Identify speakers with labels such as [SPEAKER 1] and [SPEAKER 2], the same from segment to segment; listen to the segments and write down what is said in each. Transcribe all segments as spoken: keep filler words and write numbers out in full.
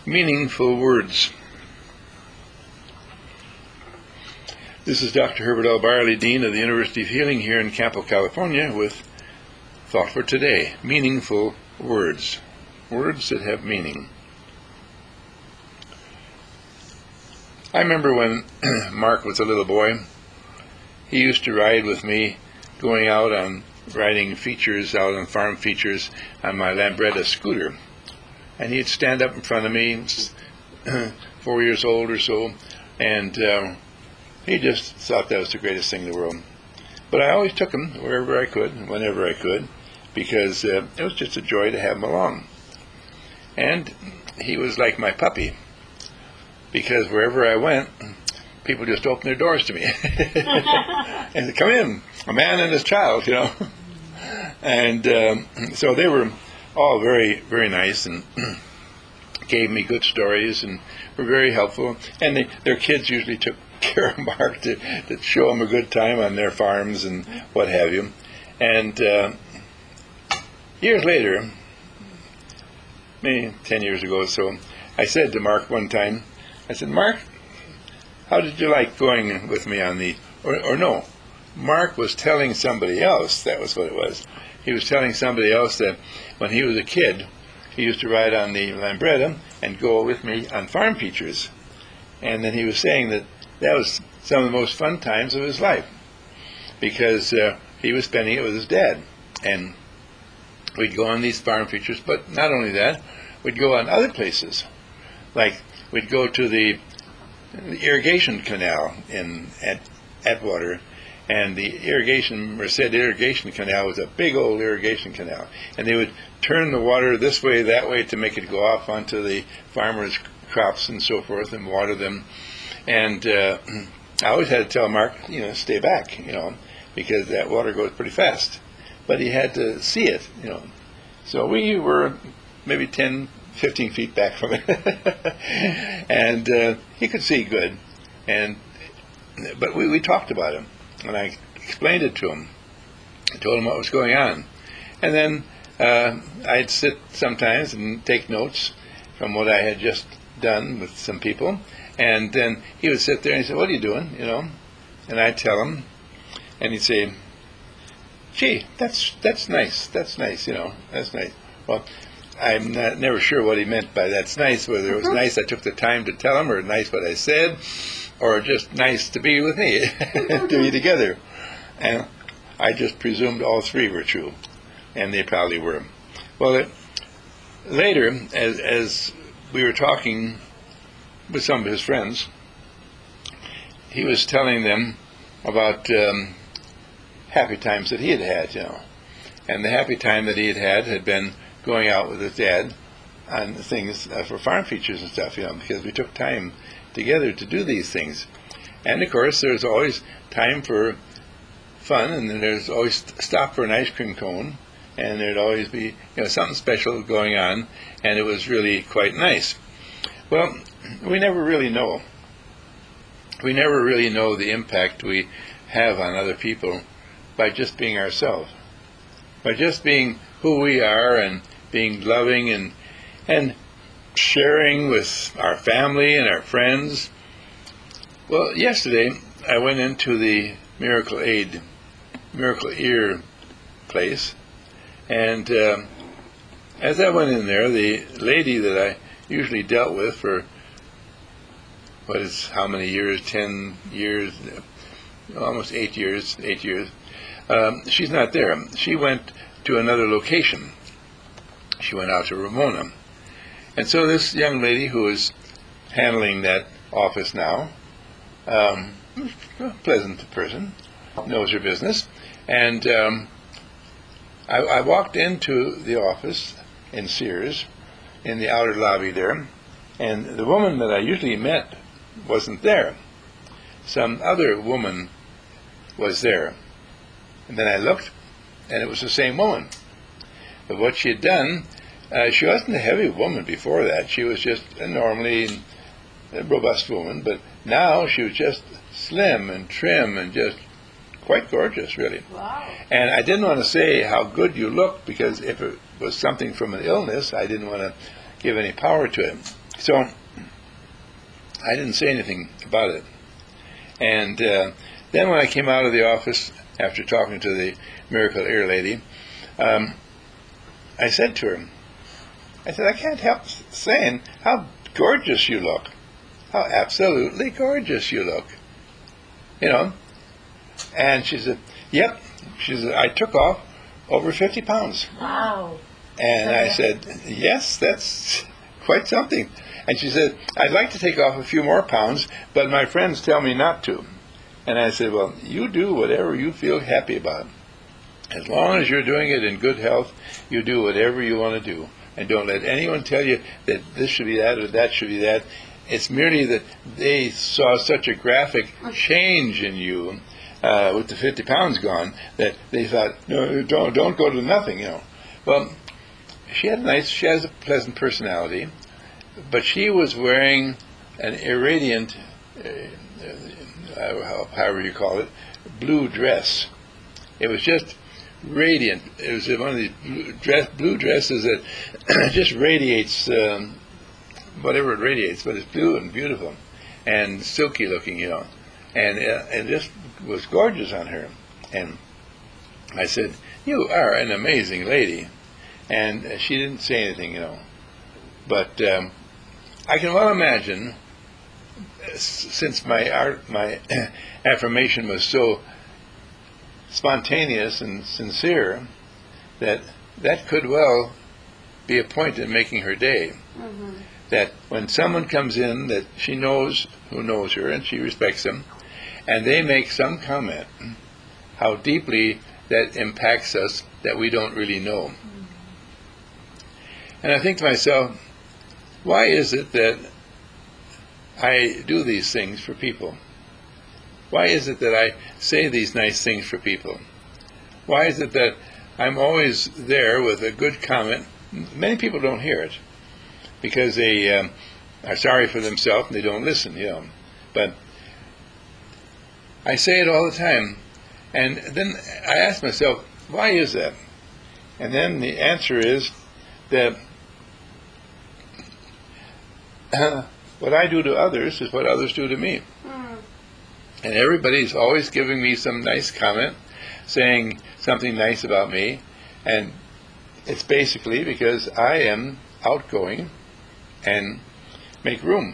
[SPEAKER 1] Meaningful words. This is Doctor Herbert L. Barley, Dean of the University of Healing here in Campo, California, with Thought for Today. Meaningful words. Words that have meaning. I remember when Mark was a little boy, he used to ride with me, going out on riding features, out on farm features, on my Lambretta scooter. And he'd stand up in front of me, four years old or so, and uh, he just thought that was the greatest thing in the world. But I always took him wherever I could, whenever I could, because uh, it was just a joy to have him along. And he was like my puppy, because wherever I went, people just opened their doors to me. And said, come in, a man and his child, you know. And um, so they were all very, very nice and gave me good stories and were very helpful. And they, their kids usually took care of Mark to, to show him a good time on their farms and what have you. And uh, years later, maybe ten years ago or so, I said to Mark one time, I said, Mark, how did you like going with me on the, or, or no, Mark was telling somebody else, that was what it was. He was telling somebody else that when he was a kid, he used to ride on the Lambretta and go with me on farm features. And then he was saying that that was some of the most fun times of his life, because uh, he was spending it with his dad. And we'd go on these farm features, but not only that, we'd go on other places. Like, we'd go to the, the irrigation canal in at Atwater, and the irrigation, Merced irrigation canal was a big old irrigation canal. And they would turn the water this way, that way to make it go off onto the farmers' crops and so forth and water them. And uh, I always had to tell Mark, you know, stay back, you know, because that water goes pretty fast. But he had to see it, you know. So we were maybe ten, fifteen feet back from it. And uh, he could see good. And but we, we talked about him. And I explained it to him. I told him what was going on. And then uh, I'd sit sometimes and take notes from what I had just done with some people. And then he would sit there and he'd say, what are you doing? You know? And I'd tell him. And he'd say, gee, that's that's nice. That's nice, you know. That's nice. Well, I'm not, never sure what he meant by that's nice, whether it was nice I took the time to tell him, or nice what I said, or just nice to be with me, to be together. And I just presumed all three were true, and they probably were. Well, it, later, as, as we were talking with some of his friends, he was telling them about um, happy times that he had had, you know. And the happy time that he had had had been going out with his dad on things uh, for farm features and stuff, you know, because we took time together to do these things. And of course there's always time for fun, and then there's always stop for an ice cream cone, and there'd always be, you know, something special going on, and it was really quite nice. Well, we never really know. We never really know the impact we have on other people by just being ourselves. By just being who we are and being loving and and sharing with our family and our friends. Well, yesterday I went into the Miracle Aid, Miracle Ear place, and um, as I went in there, the lady that I usually dealt with for what is how many years? Ten years, almost eight years. Eight years. Um, she's not there. She went to another location. She went out to Ramona. And so this young lady who is handling that office now, um, a pleasant person, knows her business. And um, I, I walked into the office in Sears, in the outer lobby there, and the woman that I usually met wasn't there. Some other woman was there. And then I looked, and it was the same woman. But what she had done, uh, she wasn't a heavy woman before that. She was just a normally a robust woman, but now she was just slim and trim and just quite gorgeous, really.
[SPEAKER 2] Wow.
[SPEAKER 1] And I didn't want to say how good you looked, because if it was something from an illness, I didn't want to give any power to it. So I didn't say anything about it. And uh, then when I came out of the office after talking to the Miracle Ear lady, um, I said to her, I said, I can't help saying how gorgeous you look. How absolutely gorgeous you look. You know. And she said, yep. She said, I took off over fifty pounds.
[SPEAKER 2] Wow.
[SPEAKER 1] And I said, yes, that's quite something. And she said, I'd like to take off a few more pounds, but my friends tell me not to. And I said, well, you do whatever you feel happy about. As long as you're doing it in good health, you do whatever you want to do. And don't let anyone tell you that this should be that or that should be that. It's merely that they saw such a graphic change in you uh, with the fifty pounds gone that they thought, no, don't don't go to nothing, you know. Well, she had a nice, she has a pleasant personality, but she was wearing an irradiant, uh, uh, however you call it, blue dress. It was just radiant. It was one of these blue, dress, blue dresses that just radiates um, whatever it radiates, but it's blue and beautiful and silky looking, you know. And uh, it just was gorgeous on her. And I said, you are an amazing lady. And she didn't say anything, you know. But um, I can well imagine, since my art, my affirmation was so spontaneous and sincere, that that could well be a point in making her day. Mm-hmm. That when someone comes in that she knows, who knows her, and she respects them, and they make some comment, how deeply that impacts us that we don't really know. Mm-hmm. And I think to myself, why is it that I do these things for people? Why is it that I say these nice things for people? Why is it that I'm always there with a good comment? Many people don't hear it because they um, are sorry for themselves and they don't listen, you know. But I say it all the time. And then I ask myself, why is that? And then the answer is that uh, what I do to others is what others do to me. Mm. And everybody's always giving me some nice comment, saying something nice about me. And it's basically because I am outgoing and make room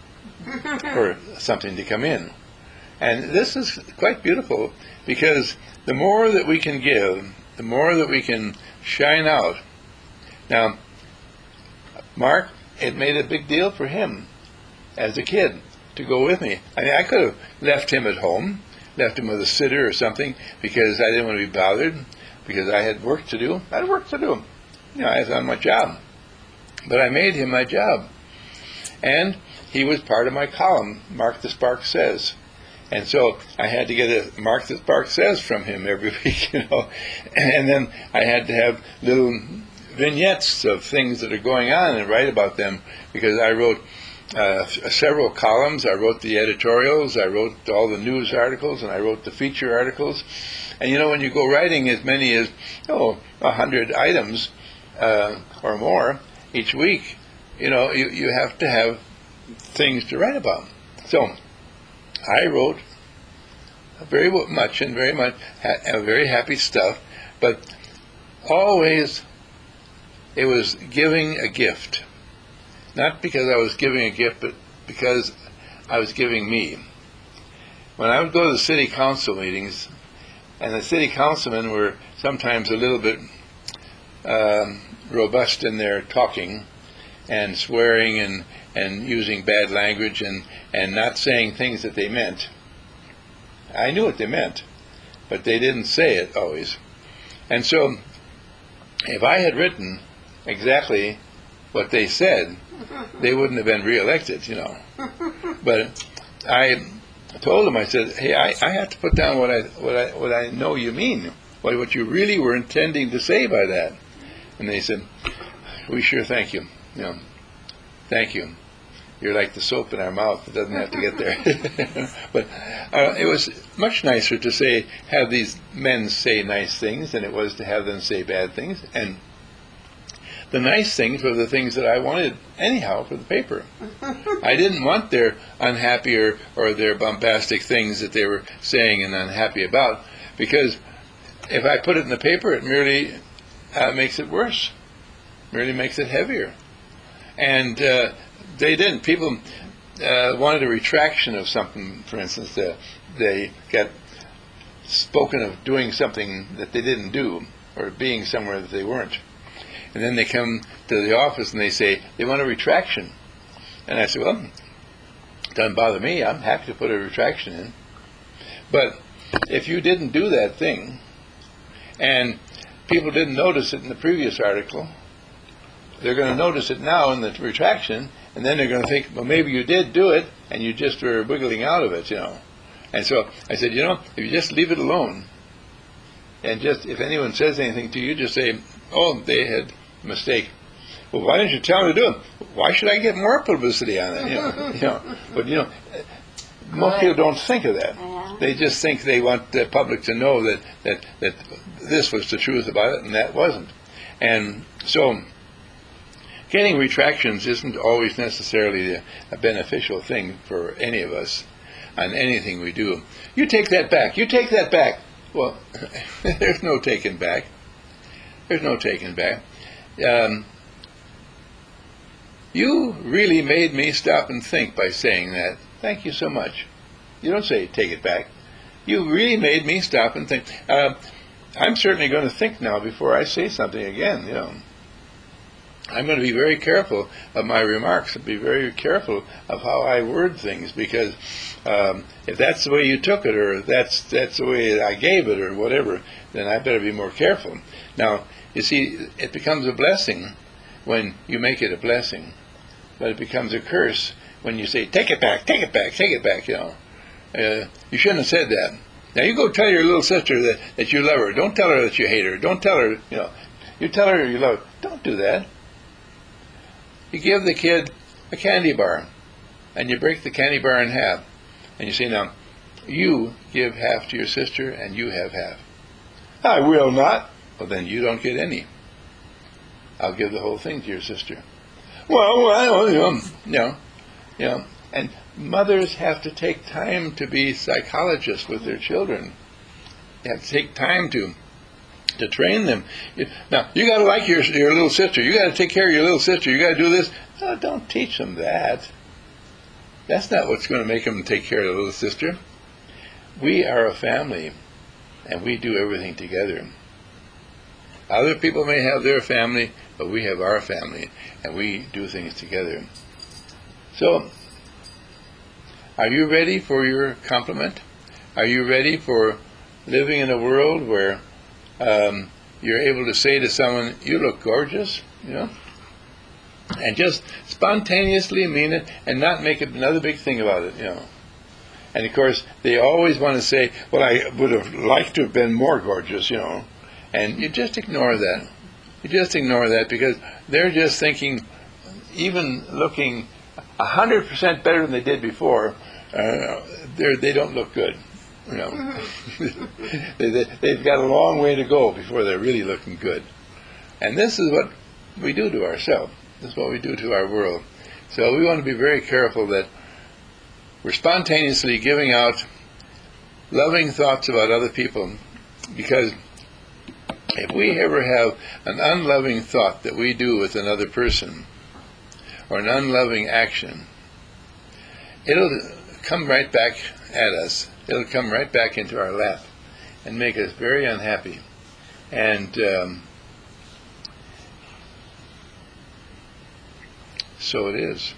[SPEAKER 1] for something to come in. And this is quite beautiful because the more that we can give, the more that we can shine out. Now, Mark, it made a big deal for him as a kid to go with me. I mean, I could have left him at home, left him with a sitter or something because I didn't want to be bothered, because I had work to do. I had work to do. You know, I was on my job. But I made him my job. And he was part of my column, Mark the Spark Says. And so I had to get a Mark the Spark Says from him every week, you know. And then I had to have little vignettes of things that are going on and write about them, because I wrote uh, several columns. I wrote the editorials, I wrote all the news articles, and I wrote the feature articles. And you know, when you go writing as many as, oh, a hundred items uh, or more each week, you know, you, you have to have things to write about. So I wrote very much and very much, ha- very happy stuff, but always it was giving a gift. Not because I was giving a gift, but because I was giving me. When I would go to the city council meetings, and the city councilmen were sometimes a little bit um, robust in their talking and swearing and, and using bad language and, and not saying things that they meant. I knew what they meant, but they didn't say it always. And so if I had written exactly what they said, they wouldn't have been reelected, you know. But I told them, I said, hey, I, I have to put down what I what I what I know you mean, what what you really were intending to say by that. And they said, we sure thank you, you know, thank you. You're like the soap in our mouth; it doesn't have to get there. But uh, it was much nicer to say, have these men say nice things than it was to have them say bad things. And the nice things were the things that I wanted anyhow for the paper. I didn't want their unhappy or, or their bombastic things that they were saying and unhappy about, because if I put it in the paper, it merely uh, makes it worse, merely makes it heavier. And uh, they didn't. People uh, wanted a retraction of something, for instance. Uh, they got spoken of doing something that they didn't do, or being somewhere that they weren't. And then they come to the office and they say, they want a retraction. And I said, well, it doesn't bother me. I'm happy to put a retraction in. But if you didn't do that thing, and people didn't notice it in the previous article, they're going to notice it now in the retraction, and then they're going to think, well, maybe you did do it, and you just were wiggling out of it, you know. And so I said, you know, if you just leave it alone, and just, if anyone says anything to you, just say, oh, they had a mistake. Well, why didn't you tell me to do it? Why should I get more publicity on it? You know, you know. But, you know, most people don't think of that. They just think they want the public to know that, that, that this was the truth about it, and that wasn't. And so getting retractions isn't always necessarily a, a beneficial thing for any of us on anything we do. You take that back. You take that back. Well, there's no taking back. There's no taking back. Um, you really made me stop and think by saying that. Thank you so much. You don't say, take it back. You really made me stop and think. Uh, I'm certainly going to think now before I say something again, you know. I'm going to be very careful of my remarks, be very careful of how I word things, because um, if that's the way you took it, or that's that's the way I gave it, or whatever, then I better be more careful. Now, you see, it becomes a blessing when you make it a blessing, but it becomes a curse when you say, take it back, take it back, take it back, you know. Uh, you shouldn't have said that. Now, you go tell your little sister that, that you love her. Don't tell her that you hate her. Don't tell her, you know, you tell her you love her. Don't do that. You give the kid a candy bar, and you break the candy bar in half, and you say, now, you give half to your sister, and you have half. I will not. Well, then you don't get any. I'll give the whole thing to your sister. Well, well, you know, you know, you know, and mothers have to take time to be psychologists with their children. They have to take time to to train them. Now, you got to like your your little sister. You got to take care of your little sister. You got to do this. No, don't teach them that. That's not what's going to make them take care of the little sister. We are a family, and we do everything together. Other people may have their family, but we have our family, and we do things together. So, are you ready for your compliment? Are you ready for living in a world where um, you're able to say to someone, you look gorgeous, you know? And just spontaneously mean it and not make it another big thing about it, you know. And of course, they always want to say, well, I would have liked to have been more gorgeous, you know. And you just ignore that. You just ignore that, because they're just thinking, even looking one hundred percent better than they did before, uh, they're, they don't look good. You know, they, they, they've got a long way to go before they're really looking good. And this is what we do to ourselves. This is what we do to our world. So we want to be very careful that we're spontaneously giving out loving thoughts about other people, because if we ever have an unloving thought that we do with another person, or an unloving action, it'll come right back at us. It'll come right back into our lap and make us very unhappy. And um, so it is.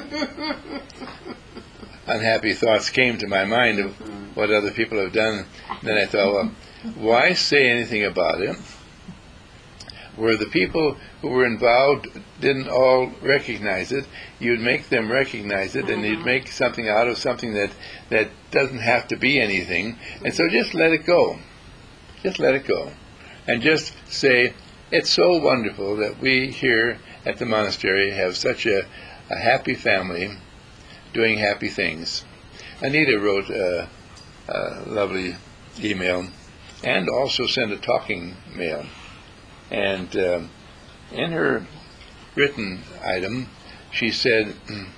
[SPEAKER 1] Unhappy thoughts came to my mind of what other people have done. Then I thought, well, why say anything about it where the people who were involved didn't all recognize it? You'd make them recognize it, and you'd make something out of something that, that doesn't have to be anything. And so just let it go. Just let it go. And just say, it's so wonderful that we here at the monastery have such a, a happy family doing happy things. Anita wrote a, a lovely email, and also sent a talking mail. And um, in her written item, she said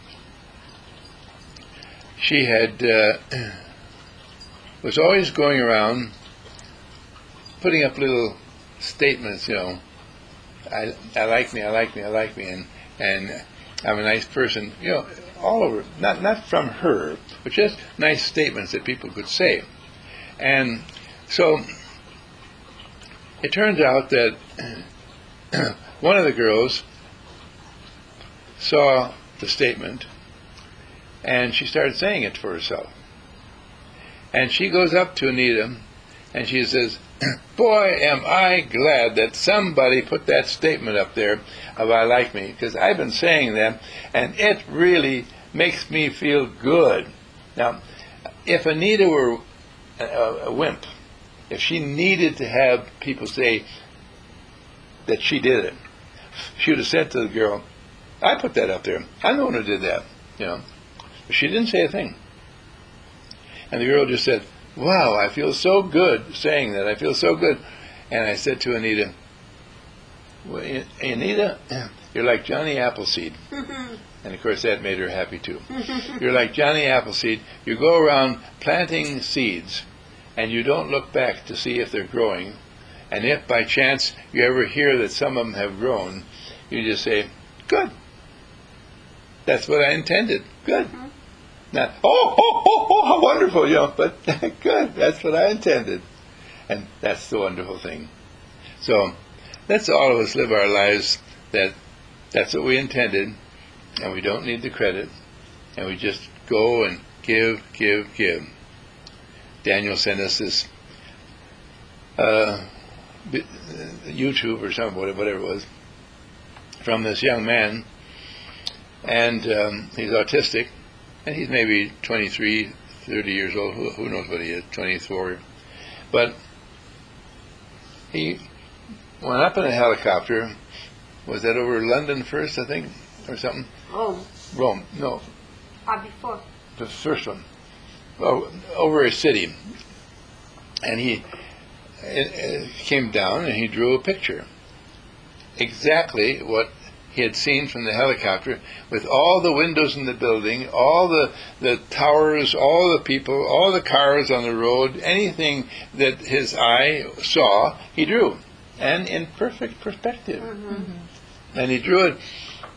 [SPEAKER 1] she had uh, was always going around putting up little statements, you know, I, I like me, I like me, I like me, and and I'm a nice person, you know, all over, not not from her, but just nice statements that people could say. And so it turns out that one of the girls saw the statement, and she started saying it for herself. And she goes up to Anita, and she says, boy, am I glad that somebody put that statement up there of I like me, because I've been saying that, and it really makes me feel good. Now, if Anita were a, a wimp, if she needed to have people say that she did it, she would have said to the girl, I put that up there. I'm the one who did that, you know. But she didn't say a thing. And the girl just said, wow, I feel so good saying that. I feel so good. And I said to Anita, well, Anita, you're like Johnny Appleseed. And of course that made her happy too. You're like Johnny Appleseed. You go around planting seeds, and you don't look back to see if they're growing. And if by chance you ever hear that some of them have grown, you just say, good. That's what I intended. Good. Mm-hmm. Not, oh, oh, oh, oh, how wonderful, you know, but good. That's what I intended. And that's the wonderful thing. So let's all of us live our lives that that's what we intended, and we don't need the credit, and we just go and give, give, give. Daniel sent us this uh, YouTube or something, whatever it was, from this young man, and um, he's autistic, and he's maybe twenty-three, thirty years old, who, who knows what he is, twenty-four, but he went up in a helicopter. Was that over London first, I think, or something?
[SPEAKER 2] Rome.
[SPEAKER 1] Rome, no.
[SPEAKER 2] Ah, before.
[SPEAKER 1] The first one. Oh, over a city. And he it, it came down and he drew a picture. Exactly what he had seen from the helicopter, with all the windows in the building, all the, the towers, all the people, all the cars on the road, anything that his eye saw, he drew. And in perfect perspective. Mm-hmm. And he drew it.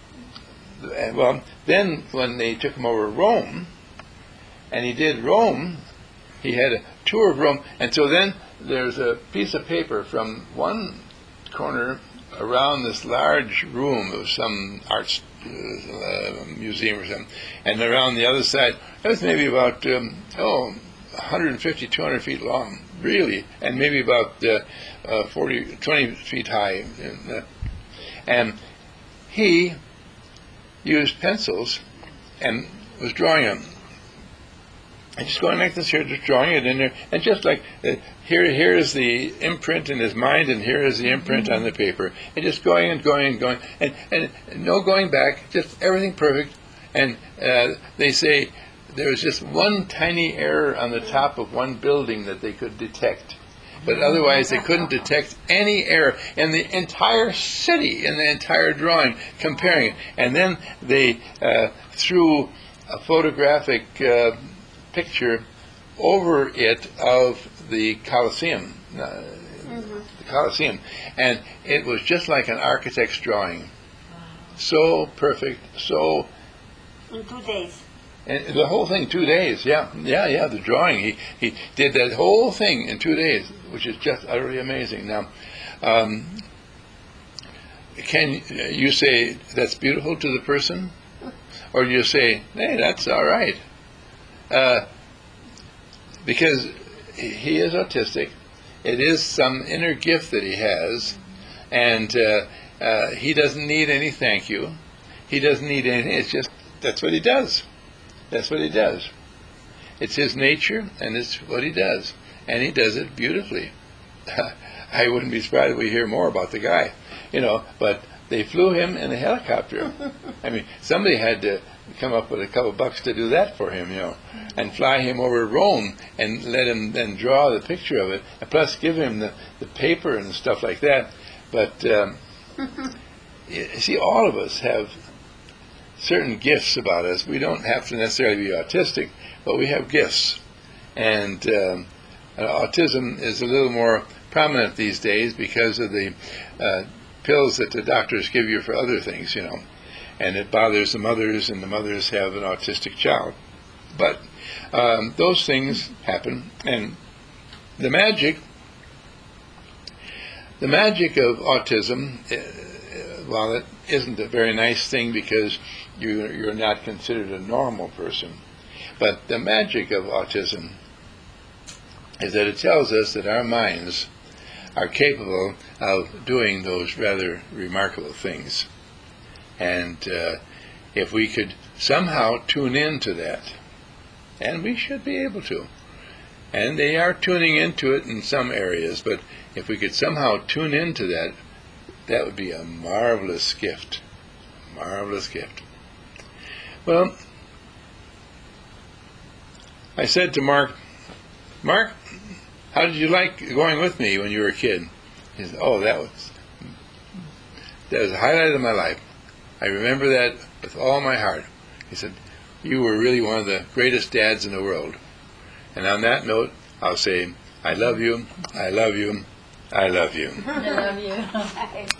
[SPEAKER 1] Well, then when they took him over Rome, and he did Rome, he had a tour of Rome, and so then there's a piece of paper from one corner around this large room of some arts uh, museum or something, and around the other side, it was maybe about, um, oh, one hundred fifty, two hundred feet long, really, and maybe about uh, uh, forty, twenty feet high. And, uh, and he used pencils and was drawing them. And just going like this here, just drawing it in there, and just like uh, here, here is the imprint in his mind, and here is the imprint on the paper, and just going and going and going, and, and no going back, just everything perfect. And uh, they say there was just one tiny error on the top of one building that they could detect, but otherwise they couldn't detect any error in the entire city, in the entire drawing, comparing it. And then they uh, threw a photographic uh, picture over it of the Colosseum, uh, mm-hmm. the Colosseum, and it was just like an architect's drawing. Wow. So perfect, so...
[SPEAKER 2] In two days.
[SPEAKER 1] And the whole thing, two days, yeah, yeah, yeah, the drawing. He he did that whole thing in two days, which is just utterly amazing. Now, um, can you say that's beautiful to the person? Or do you say, hey, that's all right? Uh, because he is autistic. It is some inner gift that he has, and uh, uh, he doesn't need any thank you. He doesn't need anything. It's just, that's what he does. That's what he does. It's his nature, and it's what he does. And he does it beautifully. I wouldn't be surprised if we hear more about the guy, you know, but they flew him in a helicopter. I mean, somebody had to come up with a couple bucks to do that for him, you know, and fly him over Rome and let him then draw the picture of it, and plus give him the, the paper and stuff like that. But um, you see, all of us have certain gifts about us. We don't have to necessarily be autistic, but we have gifts. And um, autism is a little more prominent these days because of the uh, pills that the doctors give you for other things, you know. And it bothers the mothers, and the mothers have an autistic child. But um, those things happen, and the magic, the magic of autism, uh, while it isn't a very nice thing because you, you're not considered a normal person, but the magic of autism is that it tells us that our minds are capable of doing those rather remarkable things. And uh, if we could somehow tune into that, and we should be able to, and they are tuning into it in some areas, but if we could somehow tune into that, that would be a marvelous gift. Marvelous gift. Well, I said to Mark, Mark, how did you like going with me when you were a kid? He said, oh, that was, that was the highlight of my life. I remember that with all my heart. He said, you were really one of the greatest dads in the world. And on that note, I'll say, I love you, I love you, I love you.
[SPEAKER 3] I love you.